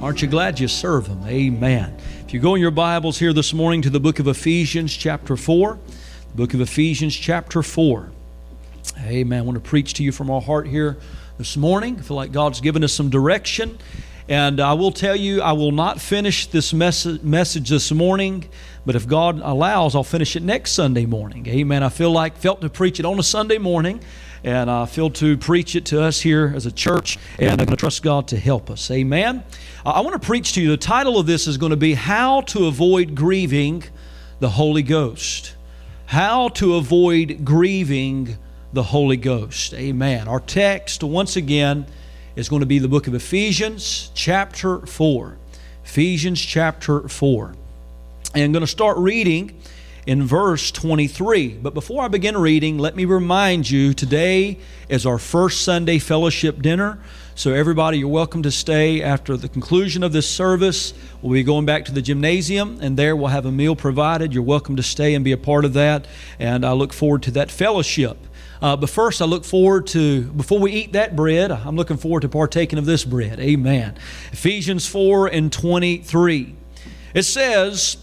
Aren't you glad you serve Him? Amen. If you go in your Bibles here this morning to the book of Ephesians chapter 4, the book of Ephesians chapter 4. Amen. I want to preach to you from our heart here this morning. I feel like God's given us some direction. And I will tell you, I will not finish this message this morning, but if God allows, I'll finish it next Sunday morning. Amen. I felt to preach it on a Sunday morning, and I feel to preach it to us here as a church, and I'm going to trust God to help us. Amen. I want to preach to you. The title of this is going to be How to Avoid Grieving the Holy Ghost. How to avoid grieving the Holy Ghost. Amen. Our text, once again, is going to be the book of Ephesians chapter 4. Ephesians chapter 4. And I'm going to start reading in verse 23. But before I begin reading, let me remind you, today is our first Sunday fellowship dinner. So everybody, you're welcome to stay after the conclusion of this service. We'll be going back to the gymnasium, and there we'll have a meal provided. You're welcome to stay and be a part of that. And I look forward to that fellowship. But first, I look forward to, before we eat that bread, I'm looking forward to partaking of this bread. Amen. Ephesians 4 and 23. It says,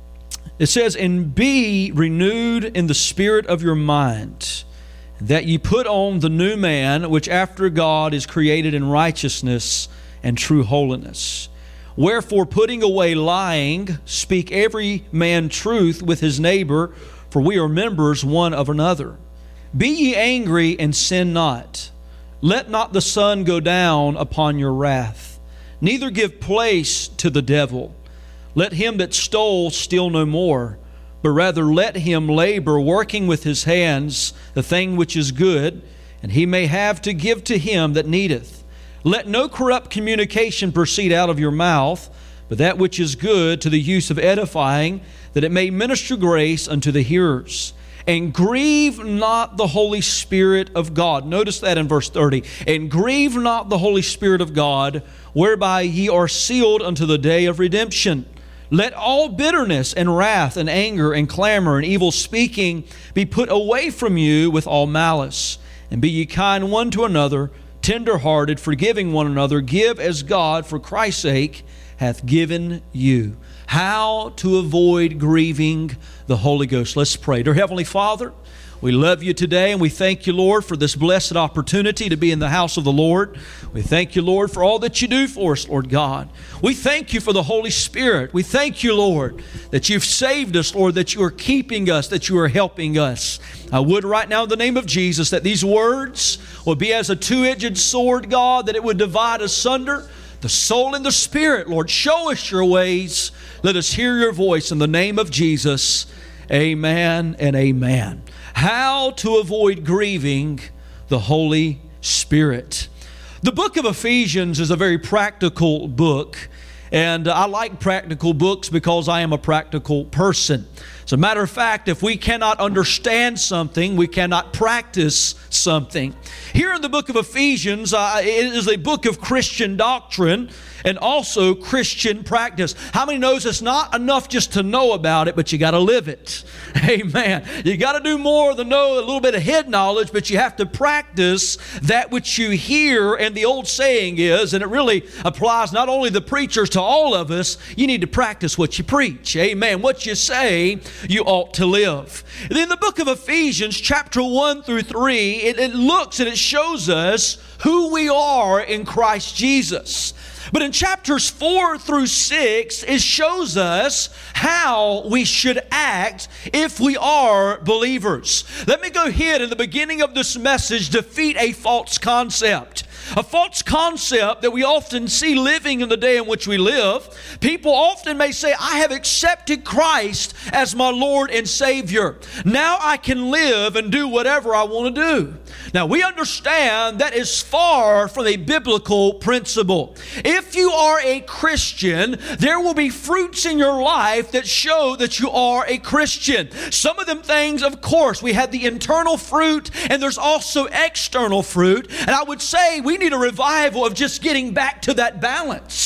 and be renewed in the spirit of your mind, that ye put on the new man, which after God is created in righteousness and true holiness. Wherefore, putting away lying, speak every man truth with his neighbor, for we are members one of another. Be ye angry and sin not. Let not the sun go down upon your wrath. Neither give place to the devil. Let him that stole steal no more, but rather let him labor, working with his hands the thing which is good, and he may have to give to him that needeth. Let no corrupt communication proceed out of your mouth, but that which is good to the use of edifying, that it may minister grace unto the hearers. And grieve not the Holy Spirit of God. Notice that in verse 30. And grieve not the Holy Spirit of God, whereby ye are sealed unto the day of redemption. Let all bitterness and wrath and anger and clamor and evil speaking be put away from you with all malice. And be ye kind one to another, tender-hearted, forgiving one another. Give as God, for Christ's sake, hath given you. How to avoid grieving the Holy Ghost. Let's pray. Dear Heavenly Father, we love you today, and we thank you, Lord, for this blessed opportunity to be in the house of the Lord. We thank you, Lord, for all that you do for us, Lord God. We thank you for the Holy Spirit. We thank you, Lord, that you've saved us, Lord, that you are keeping us, that you are helping us. I would right now in the name of Jesus that these words would be as a two-edged sword, God, that it would divide asunder the soul and the spirit. Lord, show us your ways. Let us hear your voice in the name of Jesus. Amen and amen. How to avoid grieving the Holy Spirit. The book of Ephesians is a very practical book, and I like practical books because I am a practical person. As a matter of fact, if we cannot understand something, we cannot practice something. Here in the book of Ephesians, it is a book of Christian doctrine and also Christian practice. How many knows it's not enough just to know about it, but you got to live it? Amen. You got to do more than know a little bit of head knowledge, but you have to practice that which you hear. And the old saying is, and it really applies not only to the preachers, to all of us, you need to practice what you preach. Amen. What you say, you ought to live. And in the book of Ephesians, chapter 1 through 3, it looks and it shows us who we are in Christ Jesus. But in chapters 4 through 6, it shows us how we should act if we are believers. Let me go ahead in the beginning of this message defeat a false concept. A false concept that we often see living in the day in which we live. People often may say, I have accepted Christ as my Lord and Savior. Now I can live and do whatever I want to do. Now we understand that is far from a biblical principle. If you are a Christian, there will be fruits in your life that show that you are a Christian. Some of them things, of course, we have the internal fruit and there's also external fruit. And I would say we need a revival of just getting back to that balance.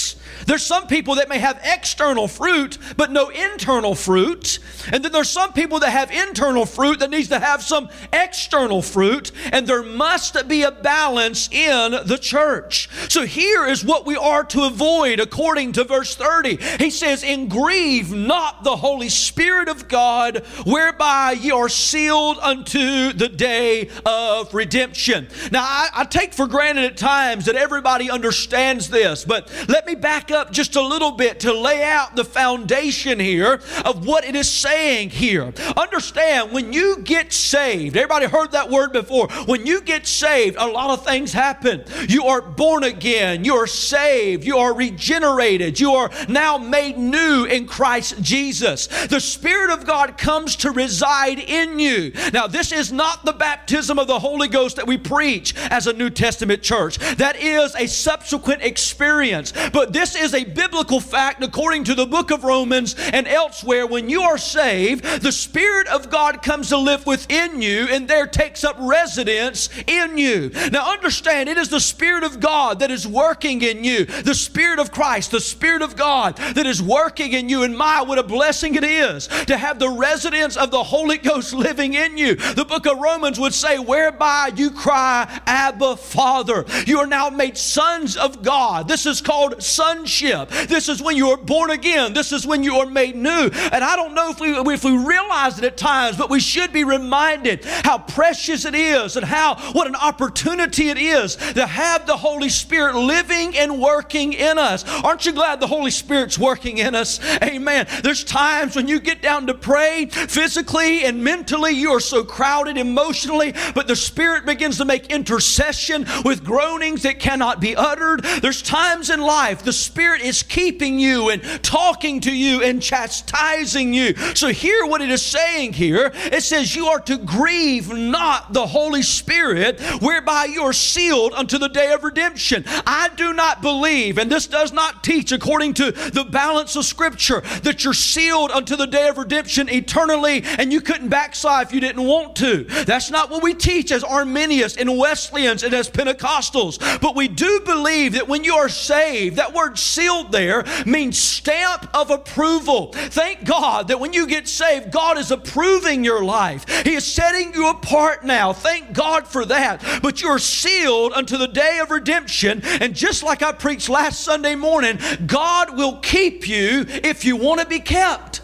There's some people that may have external fruit, but no internal fruit. And then there's some people that have internal fruit that needs to have some external fruit. And there must be a balance in the church. So here is what we are to avoid according to verse 30. He says, "And grieve not the Holy Spirit of God, whereby ye are sealed unto the day of redemption." Now, I take for granted at times that everybody understands this, but let me back up just a little bit to lay out the foundation here of what it is saying here. Understand, when you get saved, everybody heard that word before. When you get saved, a lot of things happen. You are born again. You are saved. You are regenerated. You are now made new in Christ Jesus. The Spirit of God comes to reside in you. Now, this is not the baptism of the Holy Ghost that we preach as a New Testament church. That is a subsequent experience. But this is a biblical fact according to the book of Romans and elsewhere. When you are saved, the Spirit of God comes to live within you and there takes up residence in you. Now understand, it is the Spirit of God that is working in you. The Spirit of Christ, the Spirit of God that is working in you. And my, what a blessing it is to have the residence of the Holy Ghost living in you. The book of Romans would say, "Whereby you cry, Abba, Father." You are now made sons of God. This is called sonship. This is when you are born again. This is when you are made new. And I don't know if we realize it at times, but we should be reminded how precious it is and what an opportunity it is to have the Holy Spirit living and working in us. Aren't you glad the Holy Spirit's working in us? Amen. There's times when you get down to pray, physically and mentally, you are so crowded emotionally, but the Spirit begins to make intercession with groanings that cannot be uttered. There's times in life the Spirit is keeping you and talking to you and chastising you. So hear what it is saying here. It says you are to grieve not the Holy Spirit, whereby you are sealed unto the day of redemption. I do not believe, and this does not teach according to the balance of Scripture, that you're sealed unto the day of redemption eternally and you couldn't backslide if you didn't want to. That's not what we teach as Arminians and Wesleyans and as Pentecostals. But we do believe that when you are saved, that word sealed there means stamp of approval. Thank God that when you get saved, God is approving your life. He is setting you apart now. Thank God for that. But you're sealed unto the day of redemption. And just like I preached last Sunday morning, God will keep you if you want to be kept.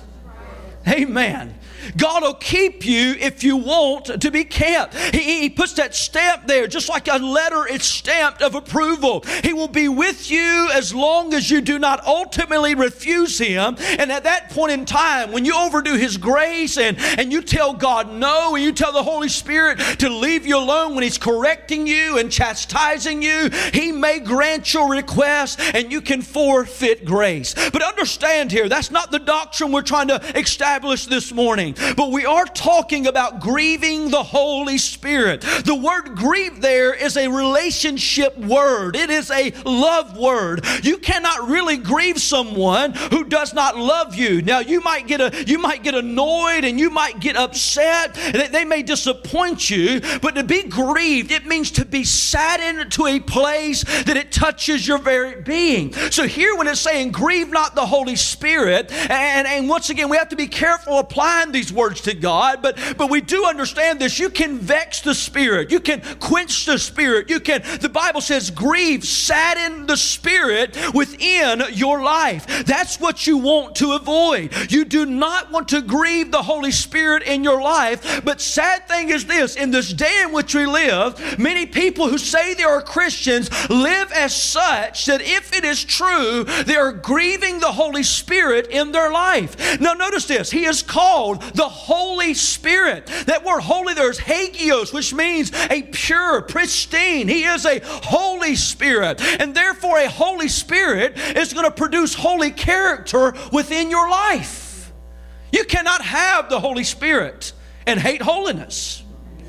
Amen. God will keep you if you want to be kept. He puts that stamp there, just like a letter is stamped of approval. He will be with you as long as you do not ultimately refuse Him. And at that point in time, when you overdo His grace and you tell God no, and you tell the Holy Spirit to leave you alone when He's correcting you and chastising you, He may grant your request and you can forfeit grace. But understand here, that's not the doctrine we're trying to establish this morning. But we are talking about grieving the Holy Spirit. The word grieve there is a relationship word. It is a love word. You cannot really grieve someone who does not love you. Now you might get annoyed and you might get upset. They may disappoint you, but to be grieved, it means to be saddened to a place that it touches your very being. So here when it's saying grieve not the Holy Spirit, and once again we have to be careful applying these words to God, but we do understand this. You can vex the Spirit. You can quench the Spirit. The Bible says grieve, sadden the Spirit within your life. That's what you want to avoid. You do not want to grieve the Holy Spirit in your life. But sad thing is this, in this day in which we live, many people who say they are Christians live as such that if it is true, they are grieving the Holy Spirit in their life. Now notice this, He is called the Holy Spirit. That word holy there is hagios, which means a pure, pristine. He is a Holy Spirit. And therefore a Holy Spirit is going to produce holy character within your life. You cannot have the Holy Spirit and hate holiness.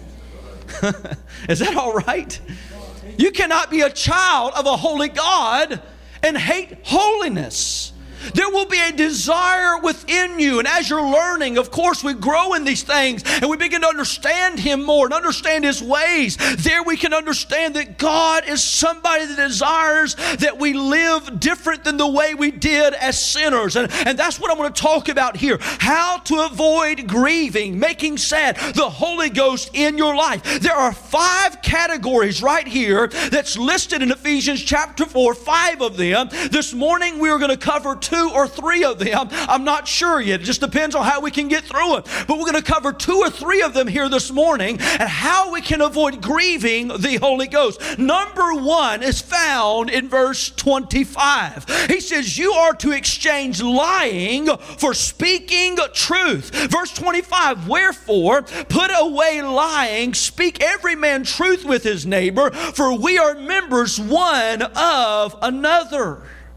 Is that all right? You cannot be a child of a holy God and hate holiness. There will be a desire within you. And as you're learning, of course, we grow in these things and we begin to understand Him more and understand His ways. There we can understand that God is somebody that desires that we live different than the way we did as sinners. And that's what I want to talk about here. How to avoid grieving, making sad the Holy Ghost in your life. There are 5 categories right here that's listed in Ephesians chapter 4, 5 of them. This morning we are going to cover 2 or 3 of them. I'm not sure yet. It just depends on how we can get through it. But we're going to cover 2 or 3 of them here this morning and how we can avoid grieving the Holy Ghost. Number 1 is found in verse 25. He says, you are to exchange lying for speaking truth. Verse 25, wherefore put away lying, speak every man truth with his neighbor, for we are members one of another.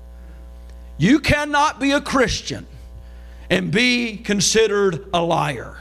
You cannot be a Christian and be considered a liar.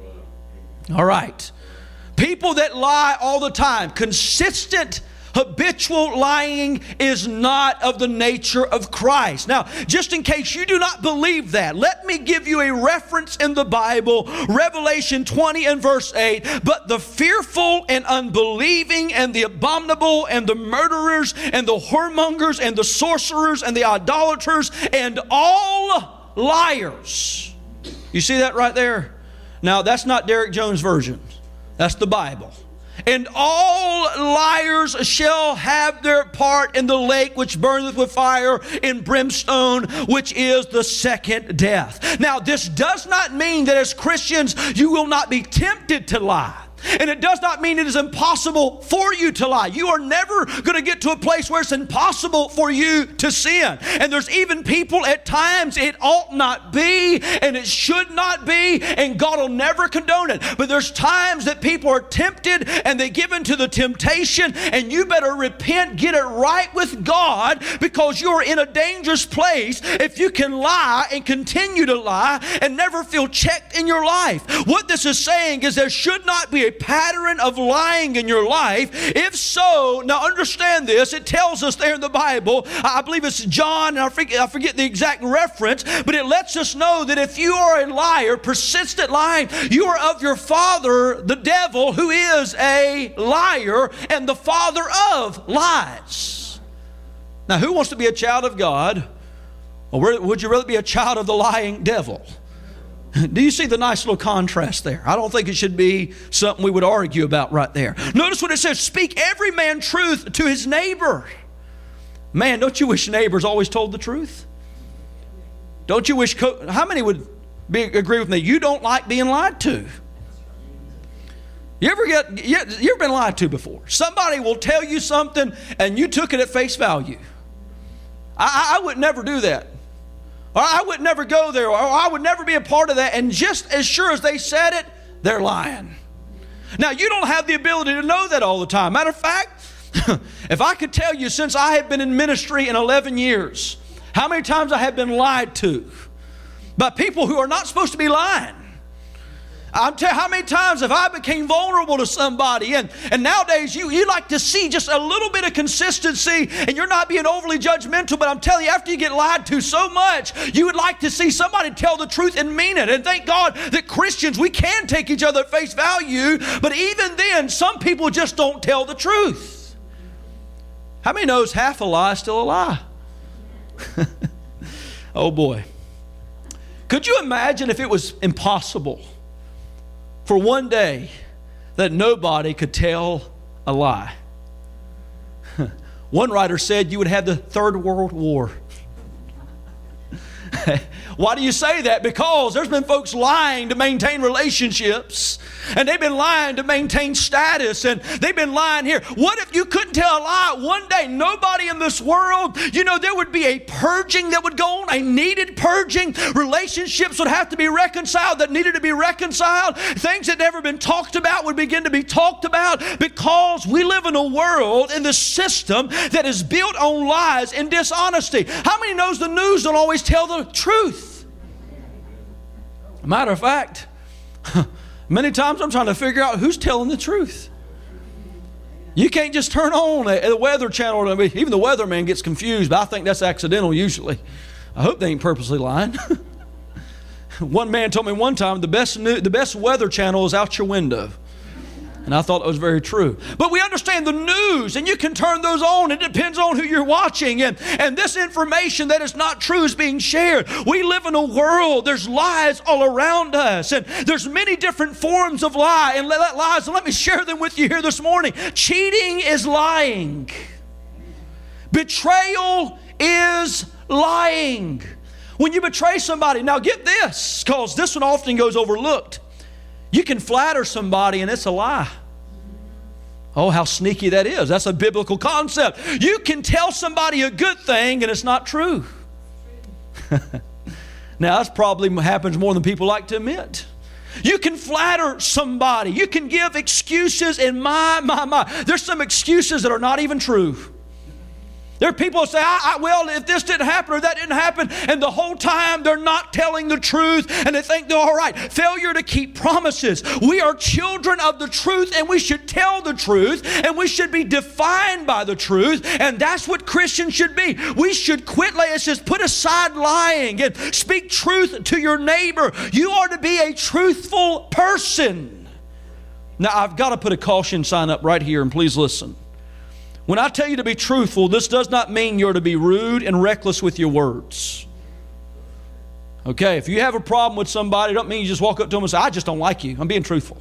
All right. People that lie all the time, consistent, habitual lying is not of the nature of Christ. Now, just in case you do not believe that, let me give you a reference in the Bible, Revelation 20 and verse 8. But the fearful and unbelieving and the abominable and the murderers and the whoremongers and the sorcerers and the idolaters and all liars. You see that right there? Now, that's not Derek Jones' version. That's the Bible. And all liars shall have their part in the lake which burneth with fire and brimstone, which is the second death. Now, this does not mean that as Christians you will not be tempted to lie. And it does not mean it is impossible for you to lie. You are never going to get to a place where it's impossible for you to sin. And there's even people at times it ought not be and it should not be, and God will never condone it. But there's times that people are tempted and they give into the temptation, and you better repent, get it right with God, because you're in a dangerous place if you can lie and continue to lie and never feel checked in your life. What this is saying is there should not be a pattern of lying in your life. If so, now understand this, it tells us there in the Bible, I believe it's John, and I forget the exact reference, but it lets us know that if you are a liar, persistent lying, you are of your father, the devil, who is a liar and the father of lies. Now, who wants to be a child of God, or would you rather be a child of the lying devil? Do you see the nice little contrast there? I don't think it should be something we would argue about right there. Notice what it says, speak every man truth to his neighbor. Man, don't you wish neighbors always told the truth? Don't you wish, how many would agree with me? You don't like being lied to. You ever been lied to before? Somebody will tell you something and you took it at face value. I would never do that. Or I would never go there, or I would never be a part of that. And just as sure as they said it, they're lying. Now, you don't have the ability to know that all the time. Matter of fact, if I could tell you since I have been in ministry in 11 years, how many times I have been lied to by people who are not supposed to be lying. I'm telling you how many times if I became vulnerable to somebody, and nowadays you like to see just a little bit of consistency, and you're not being overly judgmental, but I'm telling you, after you get lied to so much, you would like to see somebody tell the truth and mean it. And thank God that Christians, we can take each other at face value, but even then, some people just don't tell the truth. How many knows half a lie is still a lie? Oh boy. Could you imagine if it was impossible for one day that nobody could tell a lie? One writer said you would have the Third World War. Why do you say that? Because there's been folks lying to maintain relationships, and they've been lying to maintain status, and they've been lying here. What if you couldn't tell a lie one day? Nobody in this world, there would be a purging that would go on, a needed purging. Relationships would have to be reconciled that needed to be reconciled. Things that never been talked about would begin to be talked about, because we live in a world, in this system that is built on lies and dishonesty. How many knows the news don't always tell the truth? Matter of fact, many times I'm trying to figure out who's telling the truth. You can't just turn on the Weather Channel. Even the weatherman gets confused, but I think that's accidental usually. I hope they ain't purposely lying. One man told me one time the best weather channel is out your window. And I thought that was very true. But we understand the news, and you can turn those on. It depends on who you're watching. And this information that is not true is being shared. We live in a world, there's lies all around us. And there's many different forms of lie. And lies, and let me share them with you here this morning. Cheating is lying. Betrayal is lying. When you betray somebody, now get this, because this one often goes overlooked. You can flatter somebody and it's a lie. Oh, how sneaky that is. That's a biblical concept. You can tell somebody a good thing and it's not true. Now, that's probably happens more than people like to admit. You can flatter somebody. You can give excuses, and my. There's some excuses that are not even true. There are people who say, well, if this didn't happen or that didn't happen, and the whole time they're not telling the truth, and they think they're all right. Failure to keep promises. We are children of the truth, and we should tell the truth, and we should be defined by the truth, and that's what Christians should be. We should quit, it says, put aside lying and speak truth to your neighbor. You are to be a truthful person. Now, I've got to put a caution sign up right here, and please listen. When I tell you to be truthful, this does not mean you're to be rude and reckless with your words. Okay, if you have a problem with somebody, it don't mean you just walk up to them and say, I just don't like you. I'm being truthful.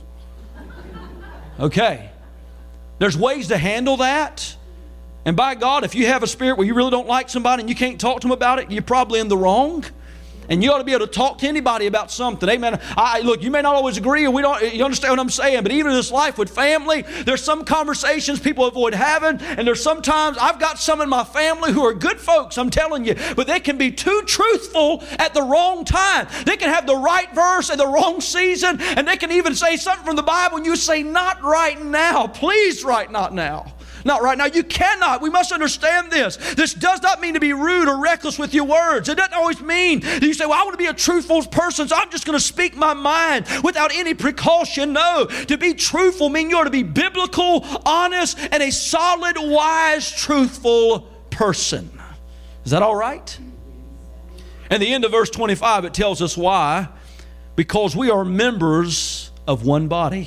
Okay. There's ways to handle that. And by God, if you have a spirit where you really don't like somebody and you can't talk to them about it, you're probably in the wrong. And you ought to be able to talk to anybody about something. Amen. Look, you may not always agree, or you understand what I'm saying, but even in this life with family, there's some conversations people avoid having, and there's sometimes, I've got some in my family who are good folks, I'm telling you, but they can be too truthful at the wrong time. They can have the right verse at the wrong season, and they can even say something from the Bible, and you say, not right now. Please write not now. Not right now. You cannot. We must understand this. This does not mean to be rude or reckless with your words. It doesn't always mean that you say, well, I want to be a truthful person, so I'm just going to speak my mind without any precaution. No. To be truthful means you ought to be biblical, honest, and a solid, wise, truthful person. Is that all right? At the end of verse 25, it tells us why. Because we are members of one body.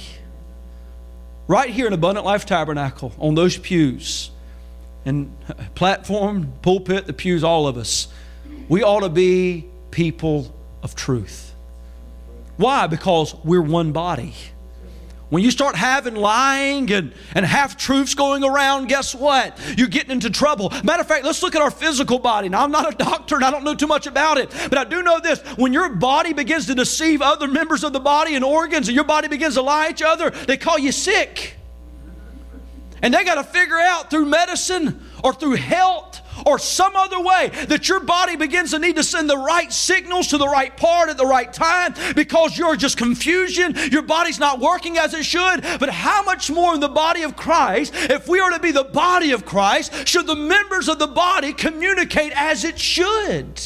Right here in Abundant Life Tabernacle, on those pews, and platform, pulpit, the pews, all of us, we ought to be people of truth. Why? Because we're one body. When you start having lying and half-truths going around, guess what? You're getting into trouble. Matter of fact, let's look at our physical body. Now, I'm not a doctor and I don't know too much about it, but I do know this. When your body begins to deceive other members of the body and organs, and your body begins to lie at each other, they call you sick. And they got to figure out through medicine or through health or some other way that your body begins to need to send the right signals to the right part at the right time, because you're just confusion. Your body's not working as it should. But how much more in the body of Christ, if we are to be the body of Christ, should the members of the body communicate as it should?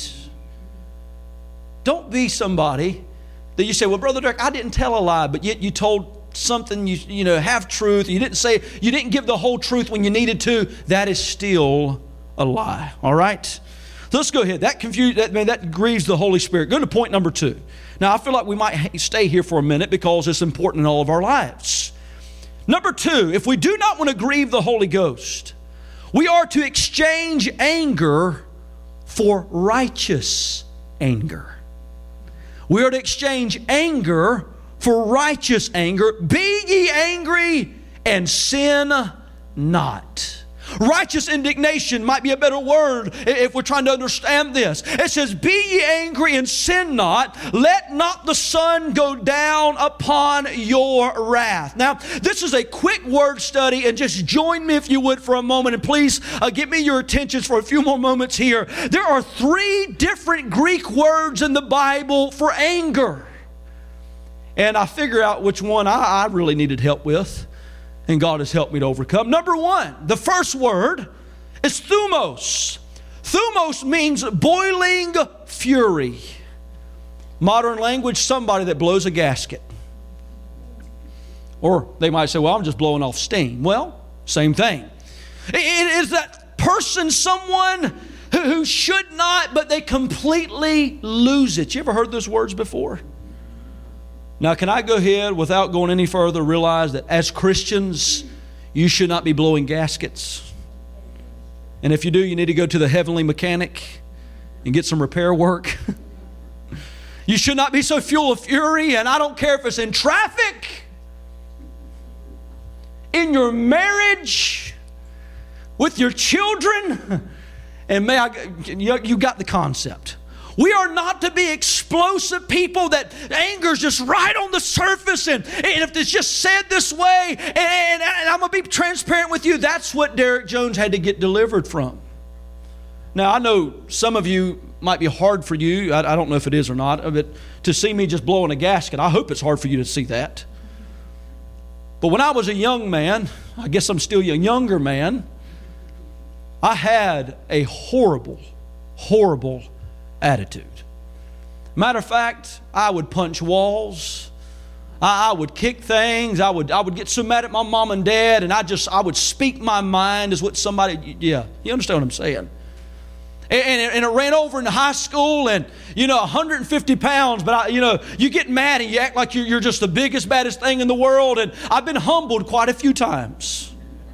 Don't be somebody that you say, well, Brother Derek, I didn't tell a lie, but yet you told something, you know, half truth. You didn't give the whole truth when you needed to. That is still a lie. All right? So let's go ahead. That grieves the Holy Spirit. Go to point number 2. Now, I feel like we might stay here for a minute because it's important in all of our lives. Number 2, if we do not want to grieve the Holy Ghost, we are to exchange anger for righteous anger. We are to exchange anger for righteous anger. Be ye angry and sin not. Righteous indignation might be a better word if we're trying to understand this. It says, be ye angry and sin not. Let not the sun go down upon your wrath. Now, this is a quick word study, and just join me if you would for a moment, and please give me your attention for a few more moments here. There are 3 different Greek words in the Bible for anger. And I figure out which one I really needed help with. And God has helped me to overcome. Number 1, the first word is thumos. Thumos means boiling fury. Modern language, somebody that blows a gasket. Or they might say, well, I'm just blowing off steam. Well, same thing. It is that person, someone who should not, but they completely lose it. You ever heard those words before? Now, can I go ahead, without going any further, realize that as Christians, you should not be blowing gaskets. And if you do, you need to go to the heavenly mechanic and get some repair work. You should not be so full of fury, and I don't care if it's in traffic, in your marriage, with your children. And you got the concept. We are not to be explosive people that anger's just right on the surface, and if it's just said this way, and I'm going to be transparent with you, that's what Derek Jones had to get delivered from. Now, I know some of you might be hard for you, I don't know if it is or not, but to see me just blowing a gasket. I hope it's hard for you to see that. But when I was a young man, I guess I'm still a younger man, I had a horrible, horrible attitude. Matter of fact, I would punch walls. I would kick things. I would get so mad at my mom and dad, and I would speak my mind as what somebody, you understand what I'm saying? And it ran over in high school, and 150 pounds, but you get mad and you act like you're just the biggest, baddest thing in the world, and I've been humbled quite a few times.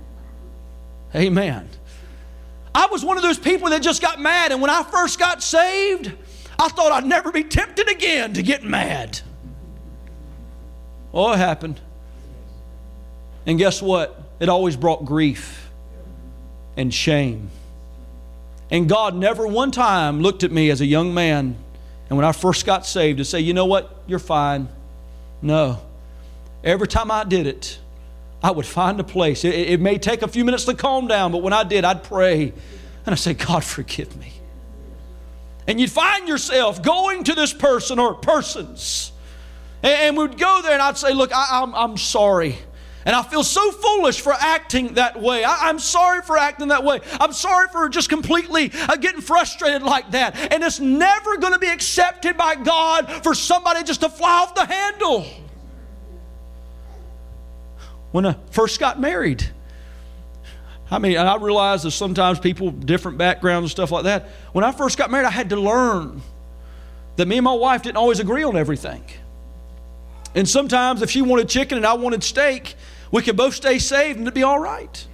Amen. I was one of those people that just got mad, and when I first got saved, I thought I'd never be tempted again to get mad. Oh, it happened. And guess what? It always brought grief and shame. And God never one time looked at me as a young man, and when I first got saved, to say, you know what, you're fine. No. Every time I did it, I would find a place. It may take a few minutes to calm down, but when I did, I'd pray. And I'd say, God, forgive me. And you'd find yourself going to this person or persons. And we'd go there and I'd say, look, I'm sorry. And I feel so foolish for acting that way. I'm sorry for acting that way. I'm sorry for just completely getting frustrated like that. And it's never going to be accepted by God for somebody just to fly off the handle. When I first got married, I realize that sometimes people, different backgrounds and stuff like that. When I first got married, I had to learn that me and my wife didn't always agree on everything. And sometimes if she wanted chicken and I wanted steak, we could both stay saved and it'd be all right.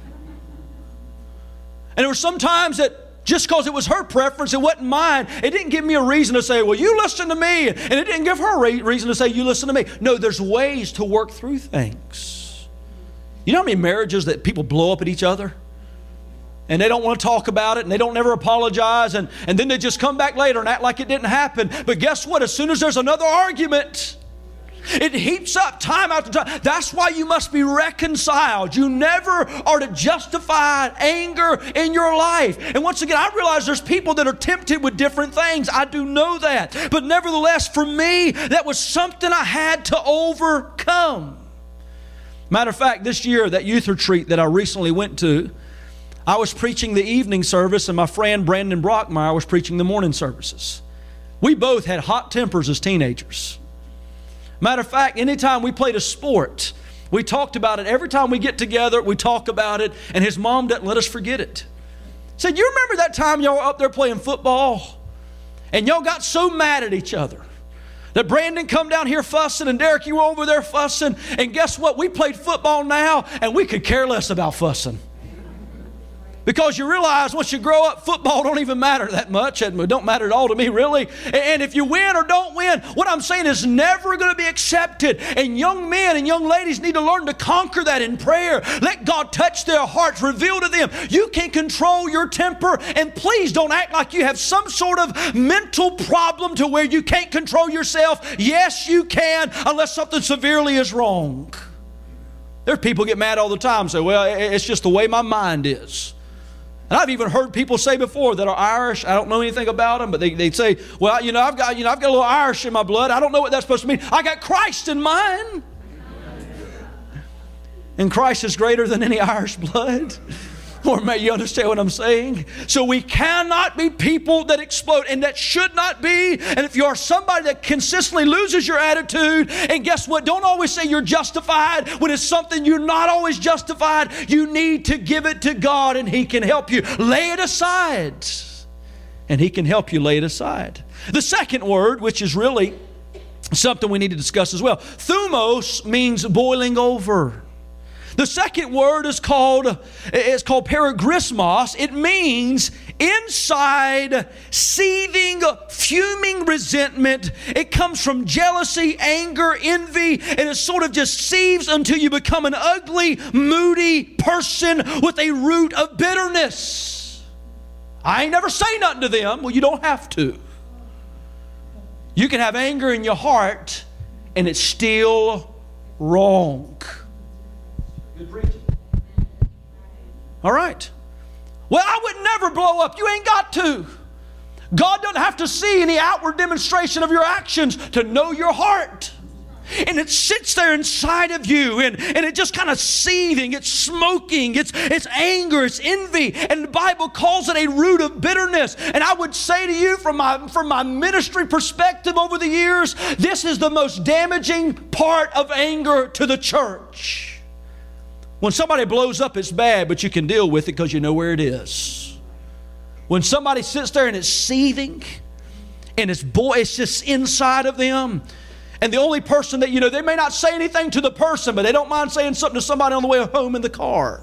And there were some times that just because it was her preference, it wasn't mine, it didn't give me a reason to say, well, you listen to me. And it didn't give her a reason to say, you listen to me. No, there's ways to work through things. You know how many marriages that people blow up at each other? And they don't want to talk about it, and they don't never apologize, and then they just come back later and act like it didn't happen. But guess what? As soon as there's another argument, it heaps up time after time. That's why you must be reconciled. You never are to justify anger in your life. And once again, I realize there's people that are tempted with different things. I do know that. But nevertheless, for me, that was something I had to overcome. Matter of fact, this year, that youth retreat that I recently went to, I was preaching the evening service, and my friend Brandon Brockmeyer was preaching the morning services. We both had hot tempers as teenagers. Matter of fact, anytime we played a sport, we talked about it. Every time we get together, we talk about it, and his mom doesn't let us forget it. Said, you remember that time y'all were up there playing football, and y'all got so mad at each other that Brandon come down here fussing, and Derek, you were over there fussing, and guess what? We played football now, and we could care less about fussing. Because you realize once you grow up, football don't even matter that much. It don't matter at all to me, really. And if you win or don't win, what I'm saying is never going to be accepted. And young men and young ladies need to learn to conquer that in prayer. Let God touch their hearts, reveal to them. You can control your temper, and please don't act like you have some sort of mental problem to where you can't control yourself. Yes, you can, unless something severely is wrong. There are people get mad all the time and say, well, it's just the way my mind is. And I've even heard people say before that are Irish. I don't know anything about them, but they say, well, I've got a little Irish in my blood. I don't know what that's supposed to mean. I got Christ in mine. And Christ is greater than any Irish blood. Or may you understand what I'm saying? So we cannot be people that explode, and that should not be. And if you are somebody that consistently loses your attitude, and guess what? Don't always say you're justified when it's something you're not always justified. You need to give it to God, and He can help you. Lay it aside. and He can help you lay it aside. The second word, which is really something we need to discuss as well, thumos means boiling over. The second word is called perigrismos. It means inside, seething, fuming resentment. It comes from jealousy, anger, envy, and it sort of just seethes until you become an ugly, moody person with a root of bitterness. I ain't never say nothing to them. Well, you don't have to. You can have anger in your heart, and it's still wrong. Good preaching. All right. Well, I would never blow up. You ain't got to. God doesn't have to see any outward demonstration of your actions to know your heart. And it sits there inside of you, and it just kind of seething, it's smoking, it's anger, it's envy, and the Bible calls it a root of bitterness. And I would say to you from my ministry perspective over the years, this is the most damaging part of anger to the church. When somebody blows up, it's bad, but you can deal with it because you know where it is. When somebody sits there and it's seething, and it's just inside of them, and the only person that, they may not say anything to the person, but they don't mind saying something to somebody on the way home in the car.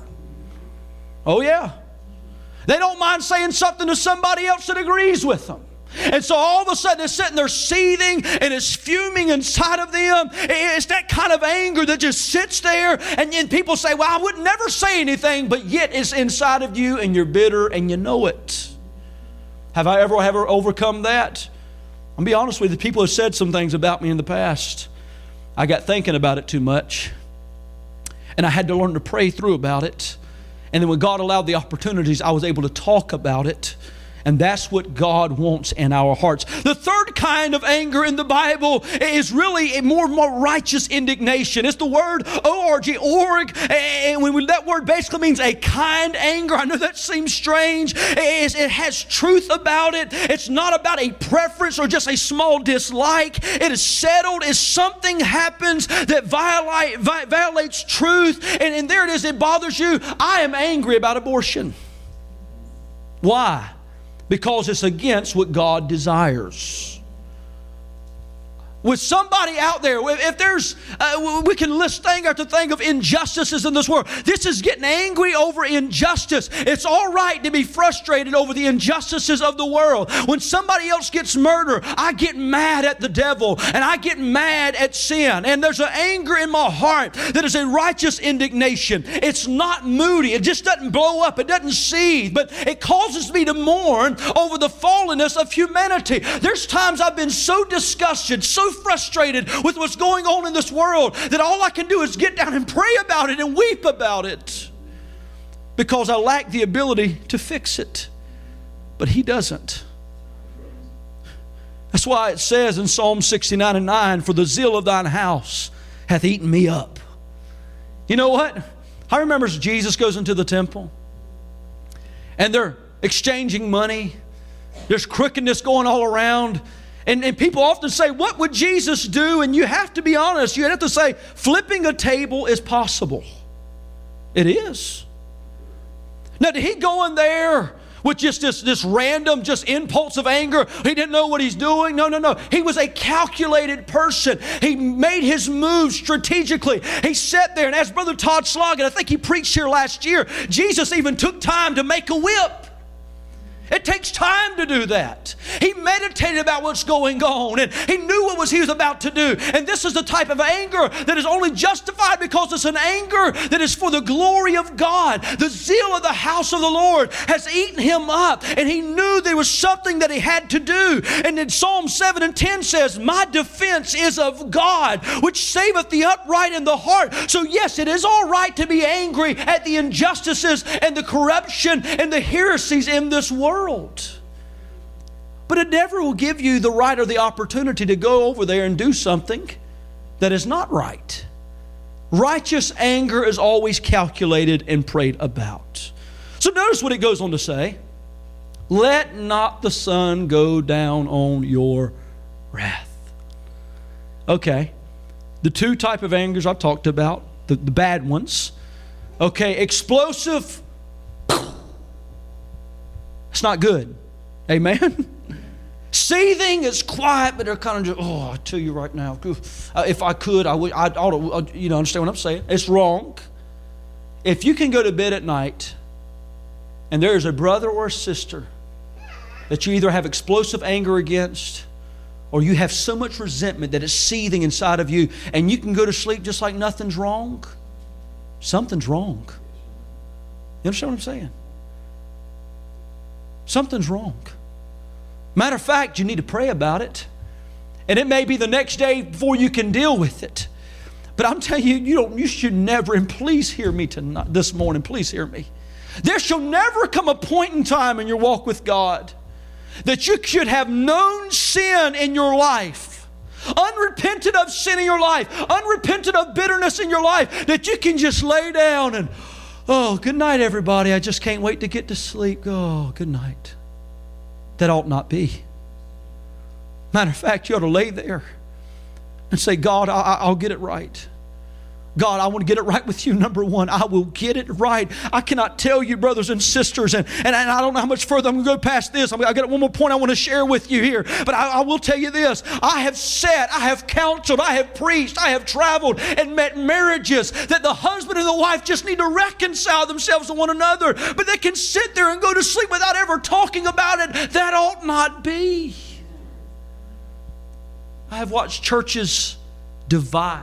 Oh yeah. They don't mind saying something to somebody else that agrees with them. And so all of a sudden they're sitting there seething and it's fuming inside of them. It's that kind of anger that just sits there, and then people say, well, I would never say anything, but yet it's inside of you and you're bitter and you know it. Have I ever overcome that? I'll be honest with you, people have said some things about me in the past. I got thinking about it too much, and I had to learn to pray through about it. And then when God allowed the opportunities, I was able to talk about it. And that's what God wants in our hearts. The third kind of anger in the Bible is really a more righteous indignation. It's the word org, org. And that word basically means a kind anger. I know that seems strange. It has truth about it. It's not about a preference or just a small dislike. It is settled. If something happens that violates truth, and there it is, it bothers you. I am angry about abortion. Why? Because it's against what God desires. With somebody out there, if there's, we can list thing after thing of injustices in this world. This is getting angry over injustice. It's all right to be frustrated over the injustices of the world. When somebody else gets murdered, I get mad at the devil and I get mad at sin. And there's an anger in my heart that is a righteous indignation. It's not moody. It just doesn't blow up. It doesn't seethe. But it causes me to mourn over the fallenness of humanity. There's times I've been so disgusted, so frustrated with what's going on in this world that all I can do is get down and pray about it and weep about it because I lack the ability to fix it. But He doesn't. That's why it says in Psalm 69:9, for the zeal of thine house hath eaten me up. You know what? I remember as Jesus goes into the temple and they're exchanging money. There's crookedness going all around. And people often say, what would Jesus do? And you have to be honest. You have to say, flipping a table is possible. It is. Now, did He go in there with just this random impulse of anger? He didn't know what He's doing? No. He was a calculated person. He made His moves strategically. He sat there, and as Brother Todd Sloggett, I think he preached here last year, Jesus even took time to make a whip. It takes time to do that. He meditated about what's going on, and he knew what he was about to do. And this is the type of anger that is only justified because it's an anger that is for the glory of God. The zeal of the house of the Lord has eaten him up, and he knew there was something that he had to do. And then Psalm 7:10 says, my defense is of God, which saveth the upright in the heart. So yes, it is all right to be angry at the injustices and the corruption and the heresies in this world. But it never will give you the right or the opportunity to go over there and do something that is not right. Righteous anger is always calculated and prayed about. So notice what it goes on to say. Let not the sun go down on your wrath. Okay, the two type of angers I've talked about, the bad ones. Okay, explosive. It's not good. Amen? Seething is quiet, but they're kind of just, I tell you right now, if I could, I would, I ought to, understand what I'm saying? It's wrong. If you can go to bed at night and there is a brother or a sister that you either have explosive anger against or you have so much resentment that it's seething inside of you, and you can go to sleep just like nothing's wrong, something's wrong. You understand what I'm saying? Something's wrong. Matter of fact, you need to pray about it. And it may be the next day before you can deal with it. But I'm telling you, you should never, and please hear me tonight, this morning, please hear me. There shall never come a point in time in your walk with God that you should have known sin in your life, unrepented of sin in your life, unrepented of bitterness in your life, that you can just lay down and, good night, everybody. I just can't wait to get to sleep. Oh, good night. That ought not be. Matter of fact, you ought to lay there and say, God, I'll get it right. God, I want to get it right with you. Number one, I will get it right. I cannot tell you, brothers and sisters, and I don't know how much further I'm going to go past this. I've got one more point I want to share with you here. But I will tell you this. I have sat, I have counseled, I have preached, I have traveled and met marriages that the husband and the wife just need to reconcile themselves to one another. But they can sit there and go to sleep without ever talking about it. That ought not be. I have watched churches divide,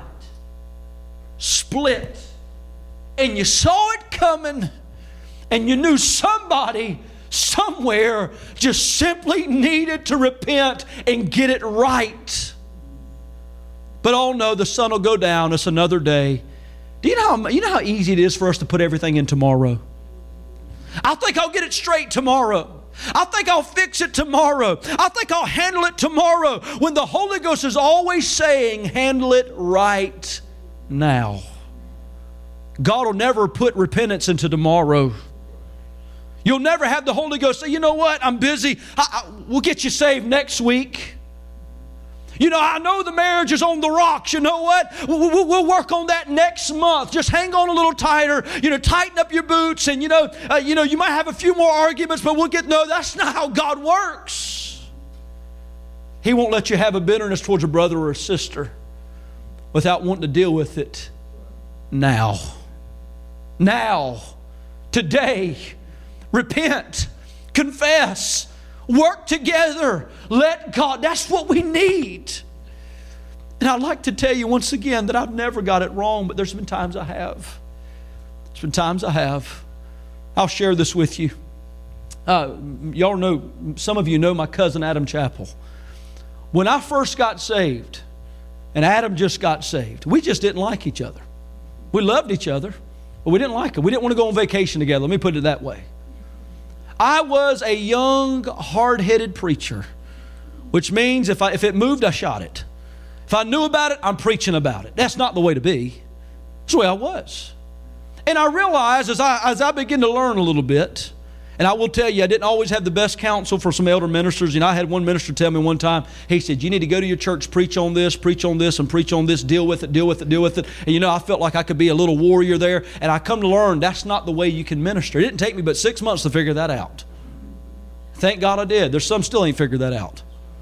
split, and you saw it coming, and you knew somebody somewhere just simply needed to repent and get it right. But no, the sun will go down. It's another day. Do you know how easy it is for us to put everything in tomorrow? I think I'll get it straight tomorrow. I think I'll fix it tomorrow. I think I'll handle it tomorrow. When the Holy Ghost is always saying, handle it right now. God will never put repentance into tomorrow. You'll never have the Holy Ghost say, you know what, I'm busy. We'll get you saved next week. I know the marriage is on the rocks. You know what? We'll work on that next month. Just hang on a little tighter. Tighten up your boots. And, you might have a few more arguments, but no, that's not how God works. He won't let you have a bitterness towards a brother or a sister without wanting to deal with it now. Now. Today. Repent. Confess. Work together. Let God. That's what we need. And I'd like to tell you once again that I've never got it wrong, but there's been times I have. There's been times I have. I'll share this with you. Y'all know, some of you know my cousin Adam Chappell. When I first got saved, and Adam just got saved, we just didn't like each other. We loved each other, but we didn't like it. We didn't want to go on vacation together. Let me put it that way. I was a young, hard-headed preacher, which means if it moved, I shot it. If I knew about it, I'm preaching about it. That's not the way to be. That's the way I was. And I realized as I began to learn a little bit, and I will tell you, I didn't always have the best counsel for some elder ministers. I had one minister tell me one time, he said, you need to go to your church, preach on this, and preach on this, deal with it. And I felt like I could be a little warrior there. And I come to learn that's not the way you can minister. It didn't take me but 6 months to figure that out. Thank God I did. There's some still ain't figured that out.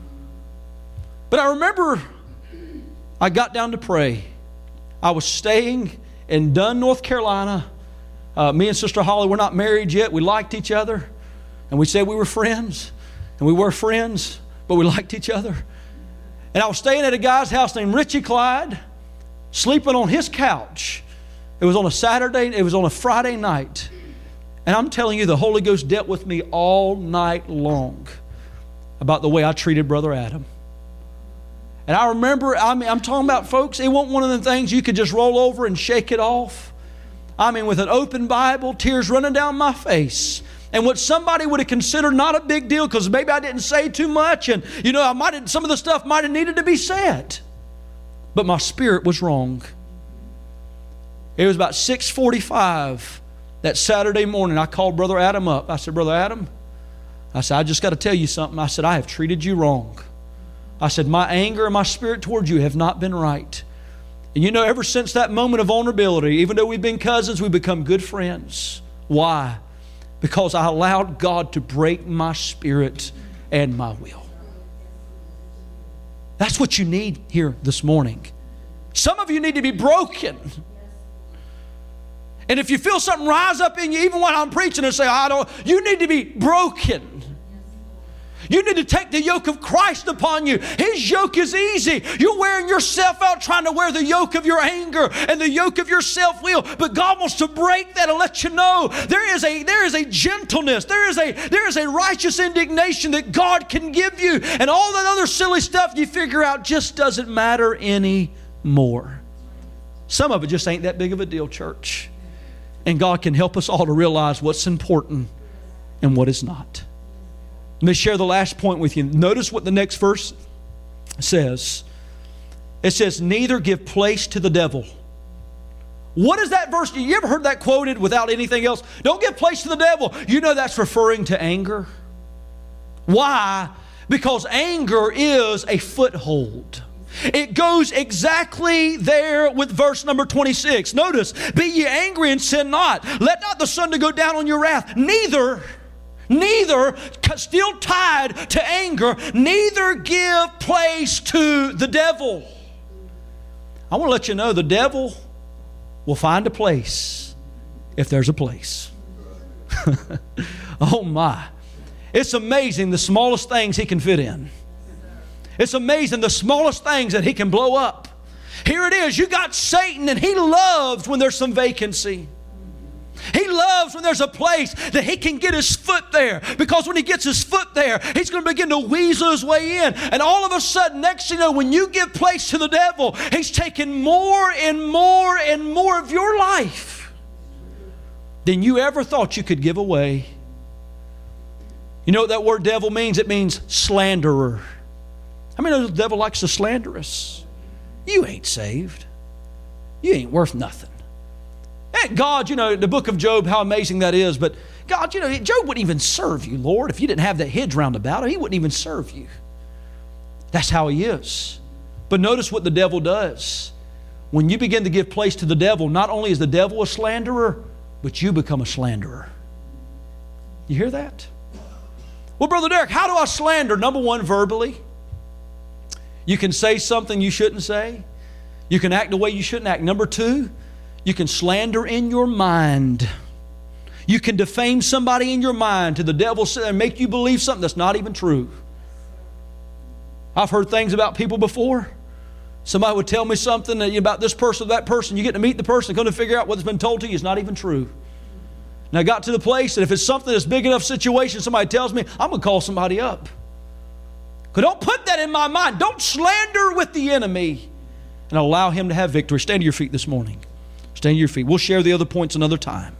But I remember I got down to pray. I was staying in Dunn, North Carolina. Me and Sister Holly were not married yet. We liked each other. And we said we were friends. And we were friends, but we liked each other. And I was staying at a guy's house named Richie Clyde, sleeping on his couch. It was on a Friday night. And I'm telling you, the Holy Ghost dealt with me all night long about the way I treated Brother Adam. And I remember, I'm talking about, folks, it wasn't one of the things you could just roll over and shake it off. With an open Bible, tears running down my face. And what somebody would have considered not a big deal because maybe I didn't say too much and, some of the stuff might have needed to be said. But my spirit was wrong. It was about 6:45 that Saturday morning. I called Brother Adam up. I said, Brother Adam, I just got to tell you something. I said, I have treated you wrong. I said, my anger and my spirit towards you have not been right. And ever since that moment of vulnerability, even though we've been cousins, we've become good friends. Why? Because I allowed God to break my spirit and my will. That's what you need here this morning. Some of you need to be broken. And if you feel something rise up in you, even when I'm preaching and say, you need to be broken. You need to take the yoke of Christ upon you. His yoke is easy. You're wearing yourself out trying to wear the yoke of your anger and the yoke of your self-will. But God wants to break that and let you know there is a gentleness. There is a righteous indignation that God can give you. And all that other silly stuff you figure out just doesn't matter anymore. Some of it just ain't that big of a deal, church. And God can help us all to realize what's important and what is not. Let me share the last point with you. Notice what the next verse says. It says, neither give place to the devil. What is that verse? You ever heard that quoted without anything else? Don't give place to the devil. You know that's referring to anger. Why? Because anger is a foothold. It goes exactly there with verse number 26. Notice, be ye angry and sin not. Let not the sun to go down on your wrath. Neither, still tied to anger, neither give place to the devil. I want to let you know the devil will find a place if there's a place. Oh my. It's amazing the smallest things he can fit in. It's amazing the smallest things that he can blow up. Here it is. You got Satan, and he loves when there's some vacancy. He loves when there's a place that he can get his foot there. Because when he gets his foot there, he's going to begin to weasel his way in. And all of a sudden, next thing you know, when you give place to the devil, he's taking more and more and more of your life than you ever thought you could give away. You know what that word devil means? It means slanderer. I mean, the devil likes to slander us. You ain't saved. You ain't worth nothing. And God, you know, the book of Job, how amazing that is. But God, you know, Job wouldn't even serve you, Lord. If you didn't have that hedge round about him, he wouldn't even serve you. That's how he is. But notice what the devil does. When you begin to give place to the devil, not only is the devil a slanderer, but you become a slanderer. You hear that? Well, Brother Derek, how do I slander? Number one, verbally. You can say something you shouldn't say. You can act the way you shouldn't act. Number two, you can slander in your mind. You can defame somebody in your mind to the devil and make you believe something that's not even true. I've heard things about people before. Somebody would tell me something about this person or that person. You get to meet the person, come to figure out what's been told to you is not even true. And I got to the place that if it's something that's big enough situation, somebody tells me, I'm going to call somebody up. But don't put that in my mind. Don't slander with the enemy and allow him to have victory. Stand to your feet this morning. Stand to your feet. We'll share the other points another time.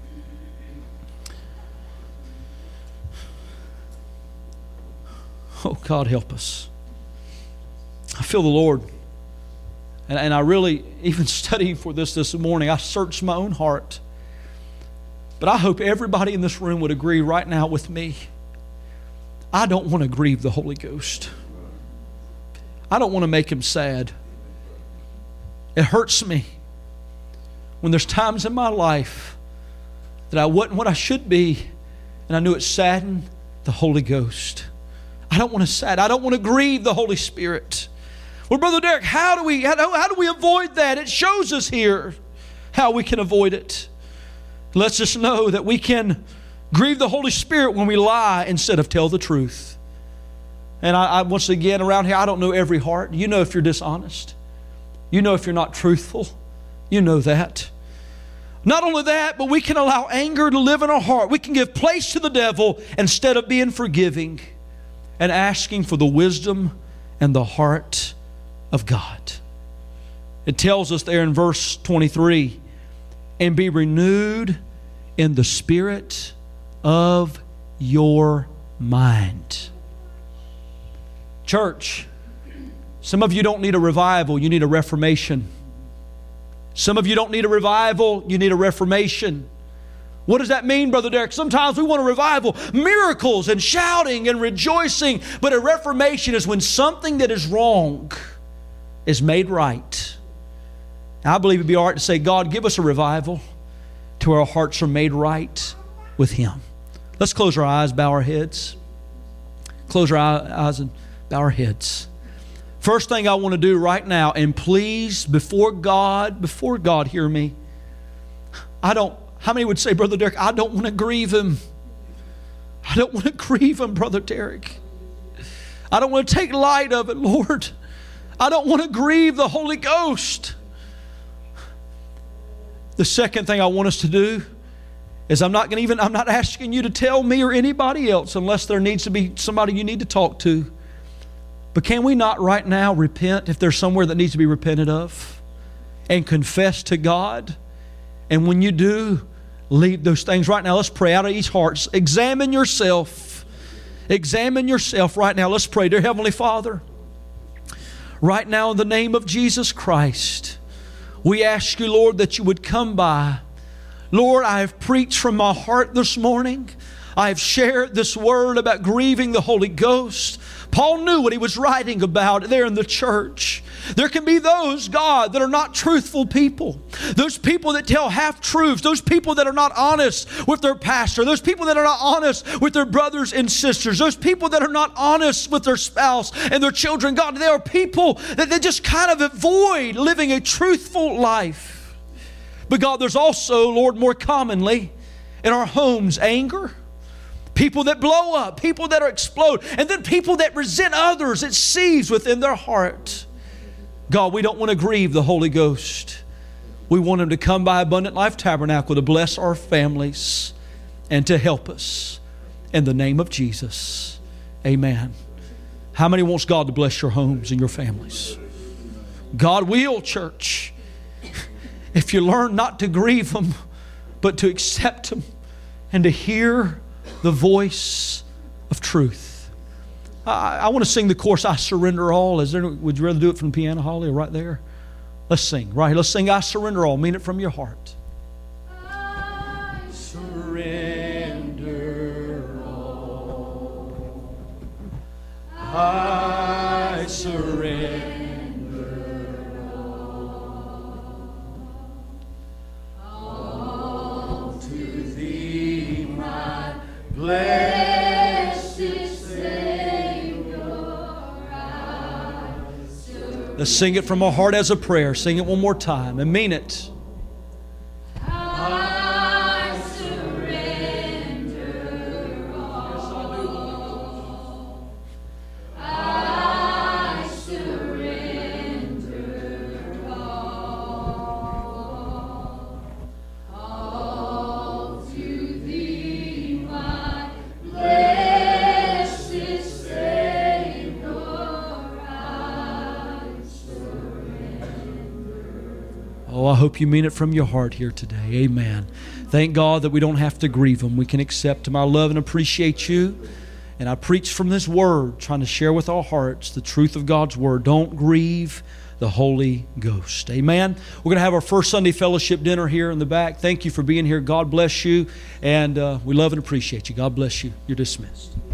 Oh, God, help us. I feel the Lord. And I really, even studying for this morning, I searched my own heart. But I hope everybody in this room would agree right now with me. I don't want to grieve the Holy Ghost. I don't want to make him sad. It hurts me when there's times in my life that I wasn't what I should be, and I knew it saddened the Holy Ghost. I don't want to grieve the Holy Spirit. Well, Brother Derek, how do we avoid that? It shows us here how we can avoid it. Let's just know that we can grieve the Holy Spirit when we lie instead of tell the truth. And I once again, around here, I don't know every heart. You know if you're dishonest. You know if you're not truthful. You know that. Not only that, but we can allow anger to live in our heart. We can give place to the devil instead of being forgiving and asking for the wisdom and the heart of God. It tells us there in verse 23, and be renewed in the spirit of your mind. Church, some of you don't need a revival, you need a reformation. Some of you don't need a revival, you need a reformation. What does that mean, Brother Derek? Sometimes we want a revival, miracles and shouting and rejoicing, but a reformation is when something that is wrong is made right. I believe it'd be all right to say, God, give us a revival to where our hearts are made right with Him. Let's close our eyes, bow our heads. close our eyes and bow our heads. First thing I want to do right now, and please, before God, hear me. How many would say, Brother Derek, I don't want to grieve Him. I don't want to grieve Him, Brother Derek. I don't want to take light of it, Lord. I don't want to grieve the Holy Ghost. The second thing I want us to do is I'm not asking you to tell me or anybody else unless there needs to be somebody you need to talk to. But can we not right now repent if there's somewhere that needs to be repented of and confess to God? And when you do, leave those things right now. Let's pray out of each heart. Examine yourself. Examine yourself right now. Let's pray. Dear Heavenly Father, right now in the name of Jesus Christ, we ask you, Lord, that you would come by. Lord, I have preached from my heart this morning. I have shared this word about grieving the Holy Ghost. Paul knew what he was writing about there in the church. There can be those, God, that are not truthful people. Those people that tell half-truths. Those people that are not honest with their pastor. Those people that are not honest with their brothers and sisters. Those people that are not honest with their spouse and their children. God, there are people that they just kind of avoid living a truthful life. But God, there's also, Lord, more commonly in our homes, anger. People that blow up, people that explode, and then people that resent others. It seethes within their heart. God, we don't want to grieve the Holy Ghost. We want Him to come by Abundant Life Tabernacle to bless our families and to help us. In the name of Jesus, amen. How many wants God to bless your homes and your families? God will, church. If you learn not to grieve Him, but to accept Him and to hear the voice of truth. I want to sing the chorus, I Surrender All. Would you rather do it from the piano, Holly, or right there? Let's sing. Right here. Let's sing I Surrender All. Mean it from your heart. I surrender all. I surrender. Blessed Savior, I surrender. Let's sing it from our heart as a prayer. Sing it one more time and mean it. I surrender all. I surrender all to Thee, my blessed Savior, I surrender. Oh, I hope you mean it from your heart here today. Amen. Thank God that we don't have to grieve Him. We can accept Him. I love and appreciate you. And I preach from this Word, trying to share with our hearts the truth of God's Word. Don't grieve the Holy Ghost. Amen. We're going to have our first Sunday fellowship dinner here in the back. Thank you for being here. God bless you. And we love and appreciate you. God bless you. You're dismissed.